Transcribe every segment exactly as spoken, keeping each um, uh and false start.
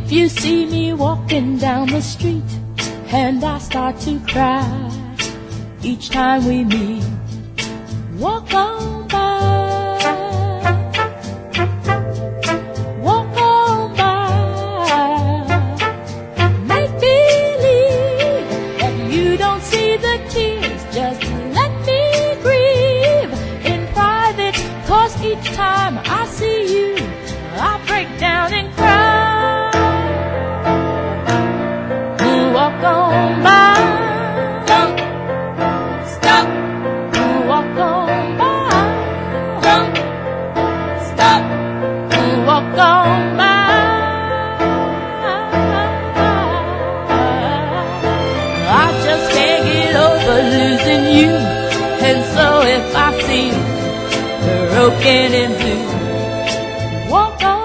If you see me walking down the street and I start to cry each time we meet, walk on by, walk on by. Make believe that you don't see the tears, just let me grieve in private, 'cause each time I see you I break down and cry. Walk on by, don't stop. Walk on by, don't stop. Walk on by. I just can't get over losing you, and so if I feel broken and blue, walk on.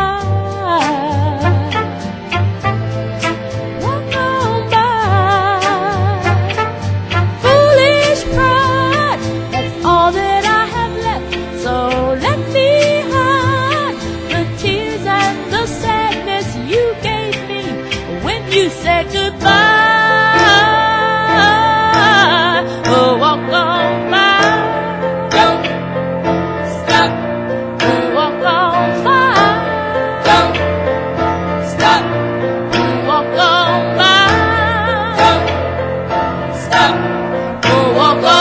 You said goodbye. Oh, walk on by, don't stop. Oh, walk on by, don't stop. Oh, walk on by, don't stop. Oh, walk on.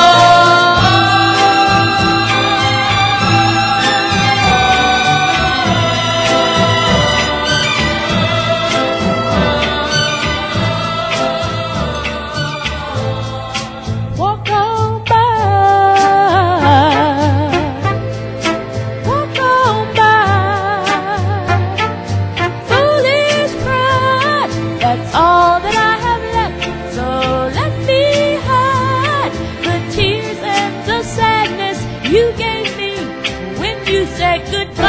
All that I have left, so let me hide the tears and the sadness you gave me when you said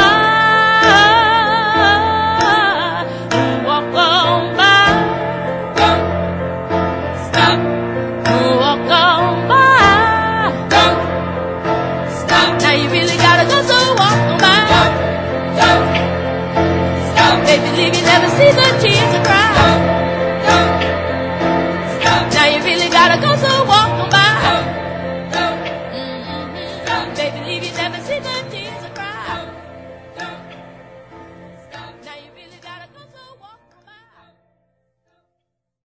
goodbye. Walk on by, don't stop. Walk on by, don't stop. Now you really gotta go, so walk on by, don't, don't stop. Baby, leave you never see the tears and cry. Now you really gotta go, so walk on by.